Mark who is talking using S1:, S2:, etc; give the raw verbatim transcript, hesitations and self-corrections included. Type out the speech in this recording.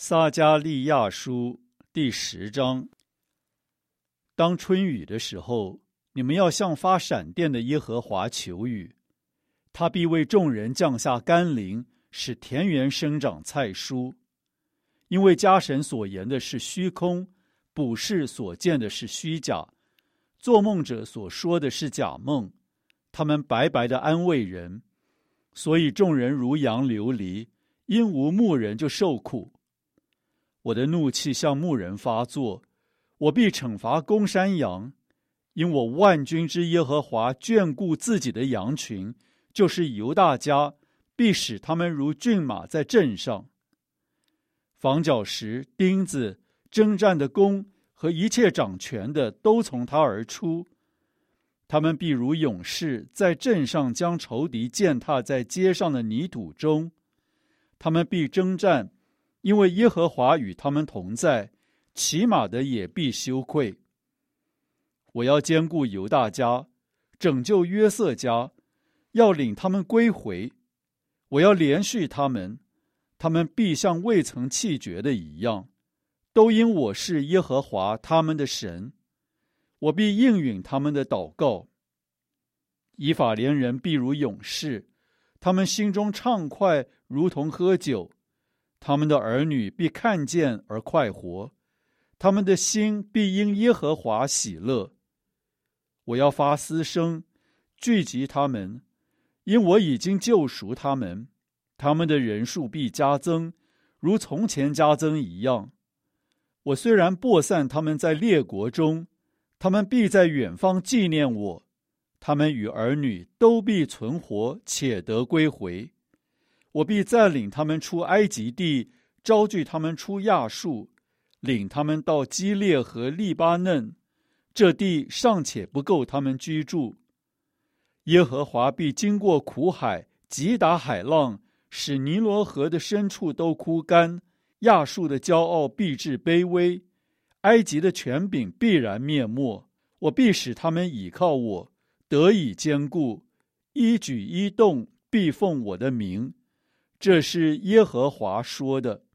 S1: 撒迦利亚书第十章。当春雨的时候，你们要向发闪电的耶和华求雨，他必为众人降下甘霖，使田园生长菜蔬。因为家神所言的是虚空，卜士所见的是虚假，做梦者所说的是假梦，他们白白的安慰人，所以众人如羊流离，因无牧人就受苦。我的怒气向牧人发作，我必惩罚公山羊，因我万军之耶和华眷顾自己的羊群，就是犹大家，必使他们如骏马在阵上。房角石、钉子、征战的弓和一切掌权的都从他而出，他们必如勇士在阵上将仇敌践踏在街上的泥土中，他们必征战，因为耶和华与他们同在，骑马的也必羞愧。我要兼顾犹大家，拯救约瑟家，要领他们归回。我要连续他们，他们必像未曾弃绝的一样，都因我是耶和华他们的神，我必应允他们的祷告。以法莲人必如勇士，他们心中畅快，如同喝酒。他们的儿女必看见而快活，他们的心必因耶和华喜乐。我要发嘶声，聚集他们，因我已经救赎他们，他们的人数必加增，如从前加增一样。我虽然播散他们在列国中，他们必在远方纪念我，他们与儿女都必存活，且得归回。我必再领他们出埃及地，招聚他们出亚述，领他们到基列和利巴嫩，这地尚且不够他们居住。耶和华必经过苦海，击打海浪，使尼罗河的深处都枯干。亚述的骄傲必致卑微，埃及的权柄必然灭没。我必使他们倚靠我，得以坚固，一举一动必奉我的名。这是耶和华说的。